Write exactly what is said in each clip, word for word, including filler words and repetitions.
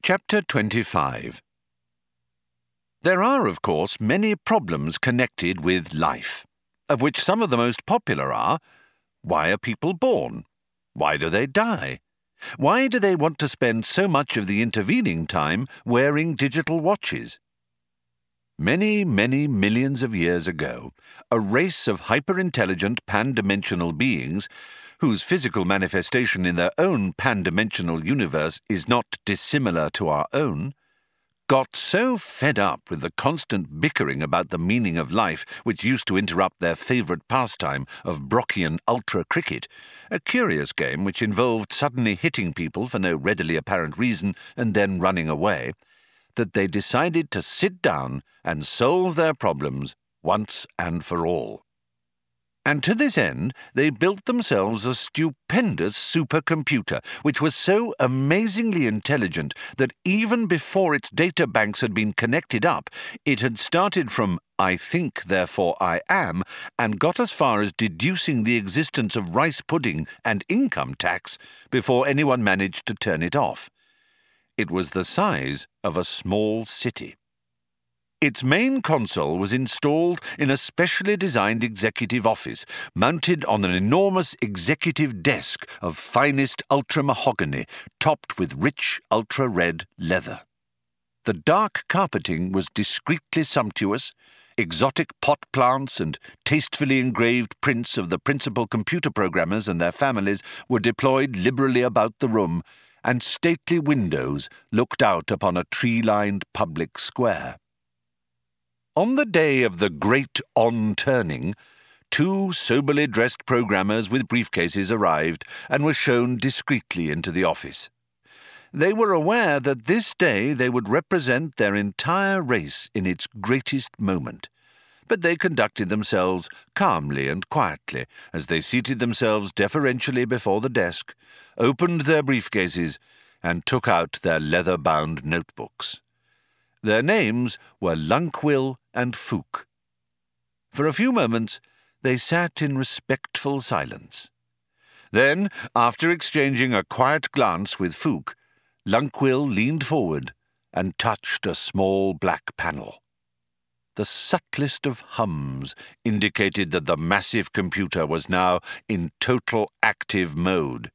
Chapter twenty-five. There are, of course, many problems connected with life, of which some of the most popular are: why are people born? Why do they die? Why do they want to spend so much of the intervening time wearing digital watches? Many, many millions of years ago, a race of hyper-intelligent pan-dimensional beings, whose physical manifestation in their own pan-dimensional universe is not dissimilar to our own, got so fed up with the constant bickering about the meaning of life which used to interrupt their favourite pastime of Brockian ultra cricket, a curious game which involved suddenly hitting people for no readily apparent reason and then running away, that they decided to sit down and solve their problems once and for all. And to this end, they built themselves a stupendous supercomputer, which was so amazingly intelligent that even before its data banks had been connected up, it had started from "I think, therefore I am," and got as far as deducing the existence of rice pudding and income tax before anyone managed to turn it off. It was the size of a small city. Its main console was installed in a specially designed executive office, mounted on an enormous executive desk of finest ultra-mahogany, topped with rich ultra-red leather. The dark carpeting was discreetly sumptuous. Exotic pot plants and tastefully engraved prints of the principal computer programmers and their families were deployed liberally about the room, and stately windows looked out upon a tree-lined public square. On the day of the great on-turning, two soberly dressed programmers with briefcases arrived and were shown discreetly into the office. They were aware that this day they would represent their entire race in its greatest moment, but they conducted themselves calmly and quietly as they seated themselves deferentially before the desk, opened their briefcases, and took out their leather-bound notebooks. Their names were Lunquill and Fook. For a few moments they sat in respectful silence. Then, after exchanging a quiet glance with Fook, Lunquill leaned forward and touched a small black panel. The subtlest of hums indicated that the massive computer was now in total active mode.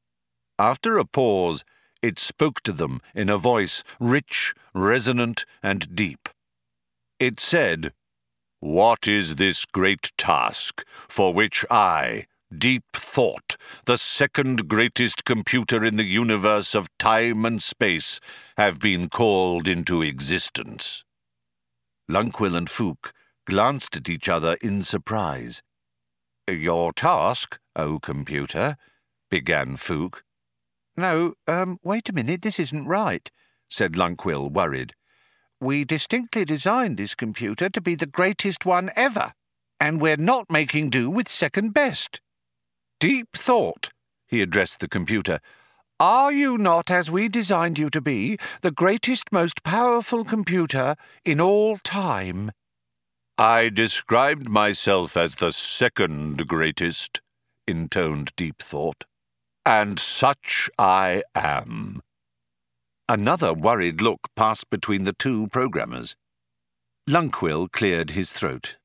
After a pause, it spoke to them in a voice rich, resonant, and deep. It said, "What is this great task for which I, Deep Thought, the second greatest computer in the universe of time and space, have been called into existence?" Lunquill and Fook glanced at each other in surprise. "Your task, O computer," began Fook. "No, um, wait a minute, this isn't right," said Lunquill, worried. "We distinctly designed this computer to be the greatest one ever, and we're not making do with second best. Deep Thought," he addressed the computer, "are you not, as we designed you to be, the greatest, most powerful computer in all time?" "I described myself as the second greatest," intoned Deep Thought. "And such I am." Another worried look passed between the two programmers. Lunquill cleared his throat.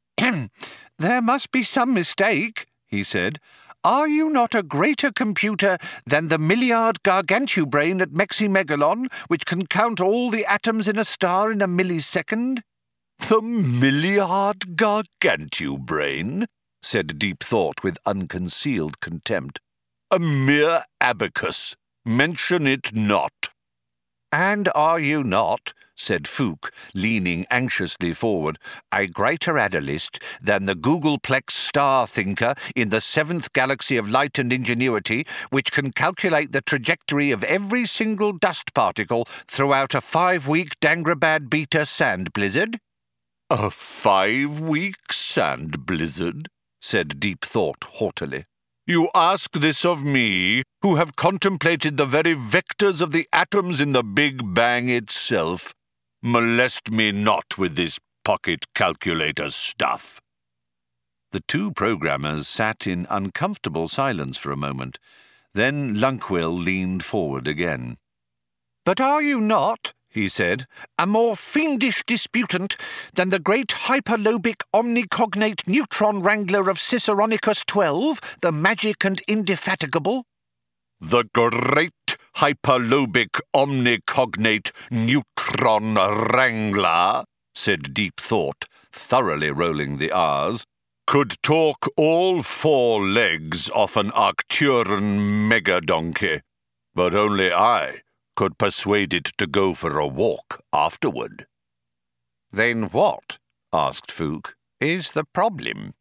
"There must be some mistake," he said. "Are you not a greater computer than the Milliard Gargantubrain at Meximegalon, which can count all the atoms in a star in a millisecond?" "The Milliard Gargantubrain?" said Deep Thought with unconcealed contempt. "A mere abacus. Mention it not." "And are you not," said Fook, leaning anxiously forward, "a greater analyst than the Googleplex star thinker in the seventh galaxy of light and ingenuity, which can calculate the trajectory of every single dust particle throughout a five-week Dangrabad beta sand blizzard?" "A five-week sand blizzard?" said Deep Thought haughtily. "You ask this of me, who have contemplated the very vectors of the atoms in the Big Bang itself? Molest me not with this pocket calculator stuff." The two programmers sat in uncomfortable silence for a moment. Then Lunquill leaned forward again. "But are you not," he said, "a more fiendish disputant than the great hyperlobic omnicognate neutron wrangler of Ciceronicus twelve, the magic and indefatigable?" "The great hyperlobic omnicognate neutron wrangler," said Deep Thought, thoroughly rolling the R's, "could talk all four legs off an Arcturan mega-donkey, but only I could persuade it to go for a walk afterward." "Then what," asked Fook, "is the problem?"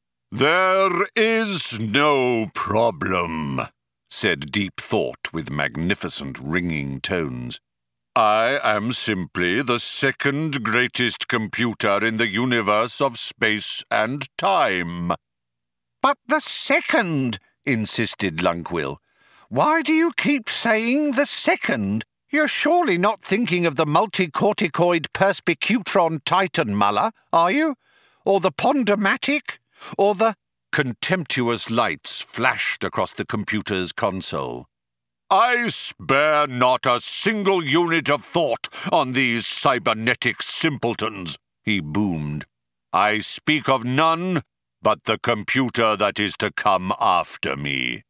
"There is no problem," said Deep Thought with magnificent ringing tones. "I am simply the second greatest computer in the universe of space and time." "But the second," insisted Lunquill. "Why do you keep saying the second? You're surely not thinking of the multicorticoid perspicutron Titan Muller, are you? Or the Pondomatic? Or the—" Contemptuous lights flashed across the computer's console. "I spare not a single unit of thought on these cybernetic simpletons," he boomed. "I speak of none but the computer that is to come after me."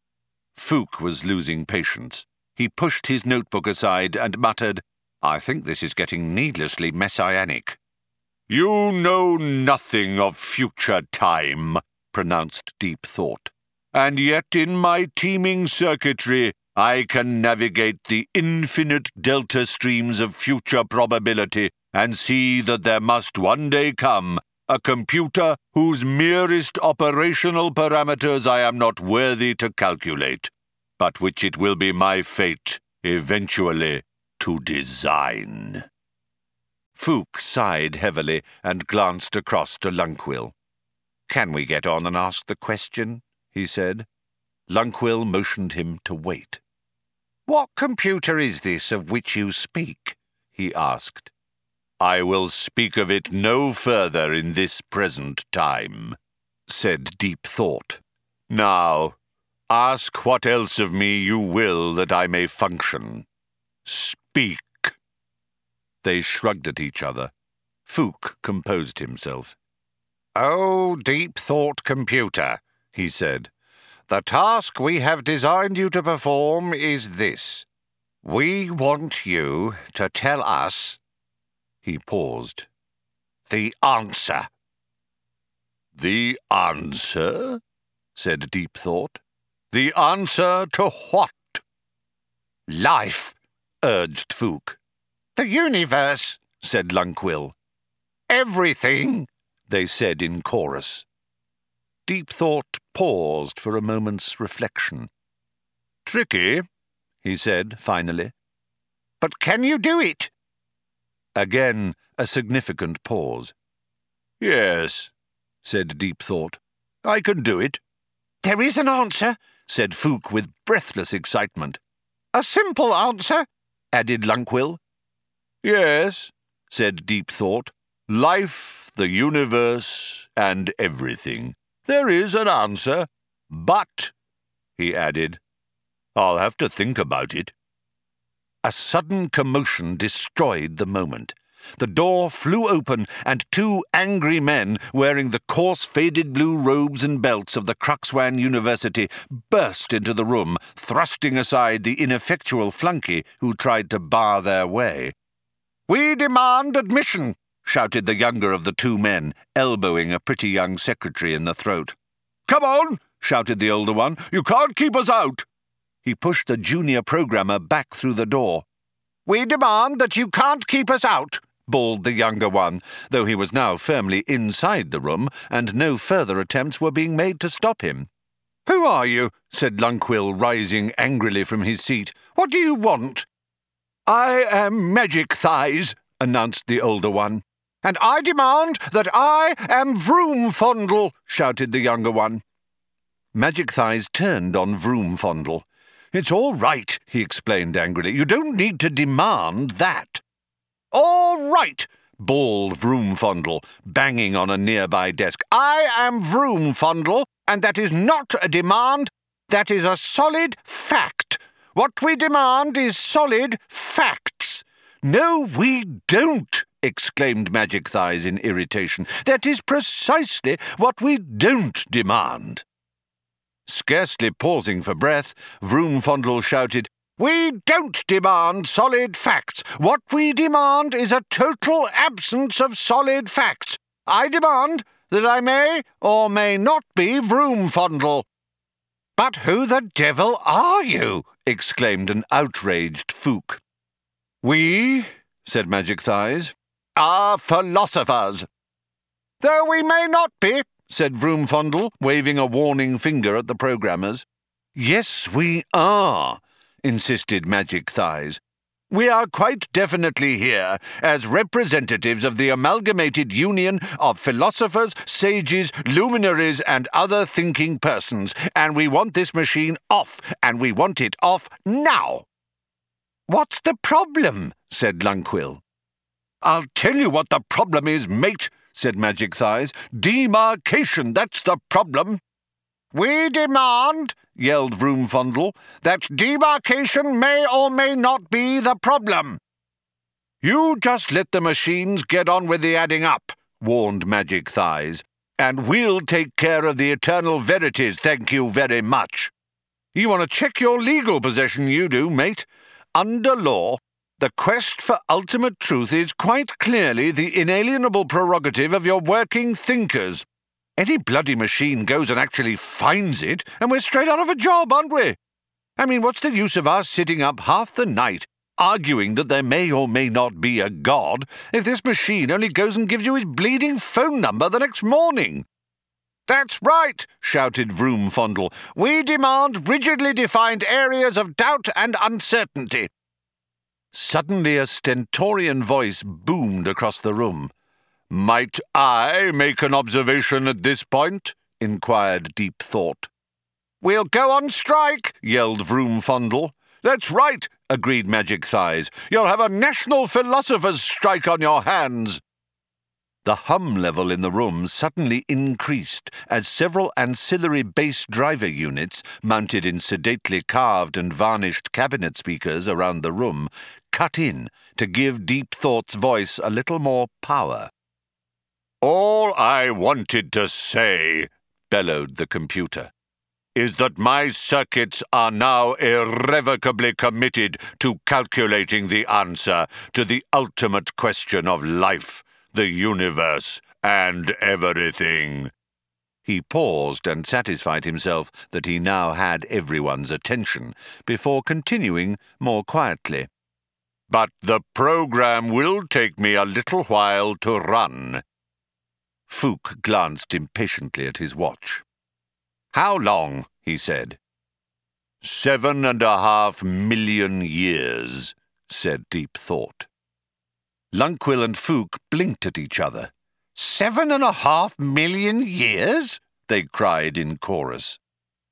Fook was losing patience. He pushed his notebook aside and muttered, "I think this is getting needlessly messianic." "You know nothing of future time," pronounced Deep Thought. "And yet in my teeming circuitry I can navigate the infinite delta streams of future probability and see that there must one day come a computer whose merest operational parameters I am not worthy to calculate, but which it will be my fate, eventually, to design." Fook sighed heavily and glanced across to Lunquill. "Can we get on and ask the question?" he said. Lunquill motioned him to wait. "What computer is this of which you speak?" he asked. "I will speak of it no further in this present time," said Deep Thought. "Now, ask what else of me you will that I may function. Speak." They shrugged at each other. Fook composed himself. "Oh, Deep Thought computer," he said, "the task we have designed you to perform is this. We want you to tell us—" He paused. "The answer." "The answer?" said Deep Thought. "The answer to what?" "Life," urged Fook. "The universe," said Lunquill. "Everything," they said in chorus. Deep Thought paused for a moment's reflection. "Tricky," he said finally. "But can you do it?" Again a significant pause. "Yes," said Deep Thought. "I can do it." "There is an answer," said Fook with breathless excitement. "A simple answer," added Lunquill. "Yes," said Deep Thought. "Life, the universe, and everything. There is an answer. But," he added, "I'll have to think about it." A sudden commotion destroyed the moment. The door flew open, and two angry men, wearing the coarse faded blue robes and belts of the Cruxwan University, burst into the room, thrusting aside the ineffectual flunky who tried to bar their way. "We demand admission," shouted the younger of the two men, elbowing a pretty young secretary in the throat. "Come on," shouted the older one. "You can't keep us out." He pushed the junior programmer back through the door. "We demand that you can't keep us out," bawled the younger one, though he was now firmly inside the room, and no further attempts were being made to stop him. "Who are you?" said Lunquill, rising angrily from his seat. "What do you want?" "I am Magic Thighs," announced the older one. "And I demand that I am Vroomfondle," shouted the younger one. Magic Thighs turned on Vroomfondle. "It's all right," he explained angrily. "You don't need to demand that." "All right," bawled Vroomfondle, banging on a nearby desk. "I am Vroomfondle, and that is not a demand. That is a solid fact. What we demand is solid facts." "No, we don't," exclaimed Magic Thighs in irritation. "That is precisely what we don't demand." Scarcely pausing for breath, Vroomfondle shouted, "We don't demand solid facts. What we demand is a total absence of solid facts. I demand that I may or may not be Vroomfondle." "But who the devil are you?" exclaimed an outraged Fook. "We," said Magic Thighs, "are philosophers." "Though we may not be," said Vroomfondle, waving a warning finger at the programmers. "Yes, we are," insisted Magic Thighs. "We are quite definitely here as representatives of the amalgamated union of philosophers, sages, luminaries, and other thinking persons, and we want this machine off, and we want it off now." "What's the problem?" said Lunquill. "I'll tell you what the problem is, mate," said Magic Thighs. "Demarcation, that's the problem." "We demand," yelled Vroomfondle, "that demarcation may or may not be the problem." "You just let the machines get on with the adding up," warned Magic Thighs, "and we'll take care of the eternal verities, thank you very much. You want to check your legal possession, you do, mate. Under law, the quest for ultimate truth is quite clearly the inalienable prerogative of your working thinkers. Any bloody machine goes and actually finds it, and we're straight out of a job, aren't we? I mean, what's the use of us sitting up half the night arguing that there may or may not be a god if this machine only goes and gives you his bleeding phone number the next morning?" "That's right," shouted Vroomfondle. "We demand rigidly defined areas of doubt and uncertainty." Suddenly a stentorian voice boomed across the room. "Might I make an observation at this point?" inquired Deep Thought. "We'll go on strike," yelled Vroomfondle. "That's right," agreed Magic Thighs. "You'll have a national philosophers' strike on your hands." The hum level in the room suddenly increased as several ancillary bass driver units, mounted in sedately carved and varnished cabinet speakers around the room, cut in to give Deep Thought's voice a little more power. "All I wanted to say," bellowed the computer, "is that my circuits are now irrevocably committed to calculating the answer to the ultimate question of life, the universe, and everything." He paused and satisfied himself that he now had everyone's attention, before continuing more quietly. "But the program will take me a little while to run." Fook glanced impatiently at his watch. "How long?" he said. Seven and a half million years," said Deep Thought. Lunquill and Fook blinked at each other. "Seven and a half million years?" they cried in chorus.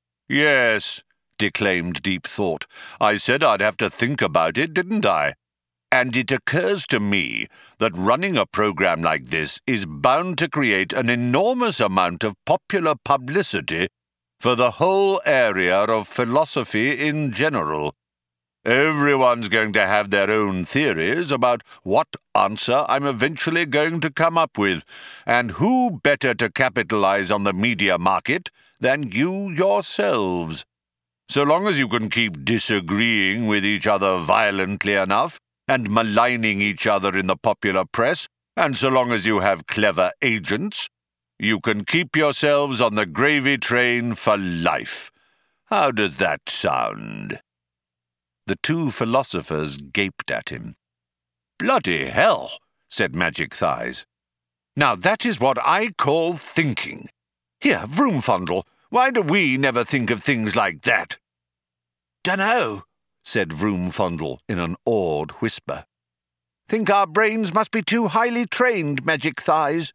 "Yes," declaimed Deep Thought. "I said I'd have to think about it, didn't I? And it occurs to me that running a program like this is bound to create an enormous amount of popular publicity for the whole area of philosophy in general. Everyone's going to have their own theories about what answer I'm eventually going to come up with, and who better to capitalize on the media market than you yourselves? So long as you can keep disagreeing with each other violently enough, and maligning each other in the popular press, and so long as you have clever agents, you can keep yourselves on the gravy train for life. How does that sound?" The two philosophers gaped at him. "Bloody hell," said Magic Thighs. "Now that is what I call thinking. Here, Vroomfondle, why do we never think of things like that?" "Dunno," said Vroomfondle in an awed whisper. "Think our brains must be too highly trained, Magic Thighs."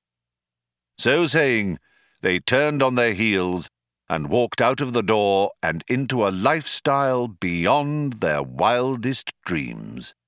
So saying, they turned on their heels and walked out of the door and into a lifestyle beyond their wildest dreams.